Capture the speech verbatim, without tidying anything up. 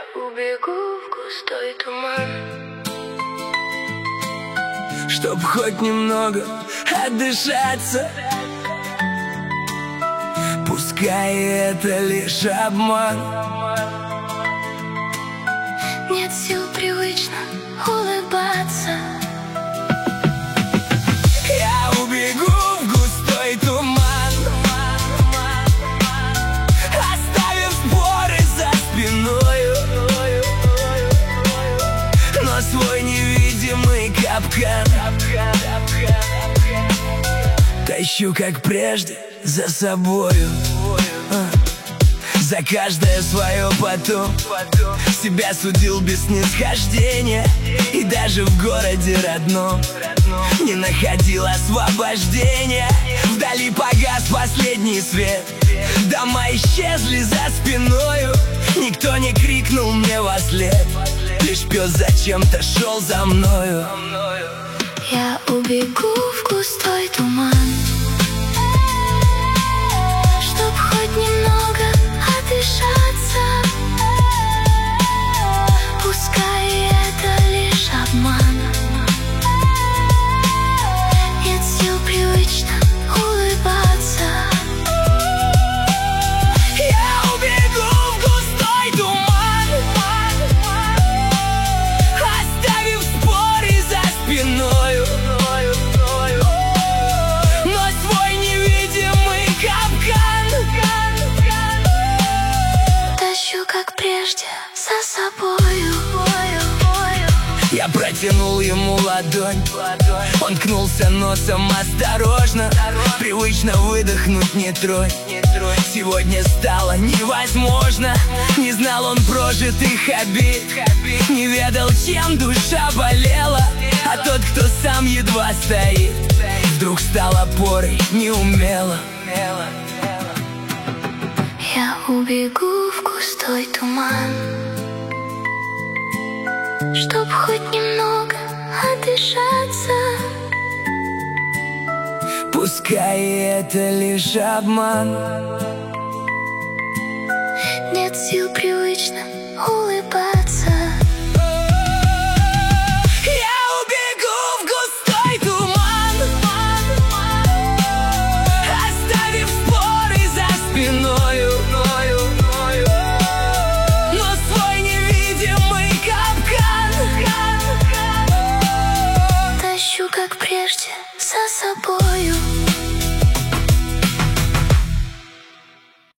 убегу в густой туман, чтоб хоть немного отдышаться. Пускай это лишь обман. нет сил привычно улыбаться. Я убегу в густой туман, оставив споры за спиною, но свой невидимый капкан тащу, как прежде, за собою. За каждое свое потом себя судил без снисхождения, и даже в городе родном не находил освобождения. Вдали погас последний свет, дома исчезли за спиною. Никто не крикнул мне вослед, лишь пес зачем-то шел за мною. Я убегу в густой туман, чтоб хоть немного отдышаться. Пускай это лишь обман, нет сил привычно улыбаться. Я убегу в густой туман, оставив споры за спиною, но свой невидимый капкан тащу, как прежде, за собою. Я протянул ему ладонь, он ткнулся носом осторожно. Привычно выдохнуть не тронь, сегодня стало невозможно. Не знал он прожитых обид, не ведал, чем душа болела. А тот, кто сам едва стоит, вдруг стал опорой неумело. Я убегу в густой туман, чтоб хоть немного отдышаться. Пускай это лишь обман, нет сил привычно улыбаться.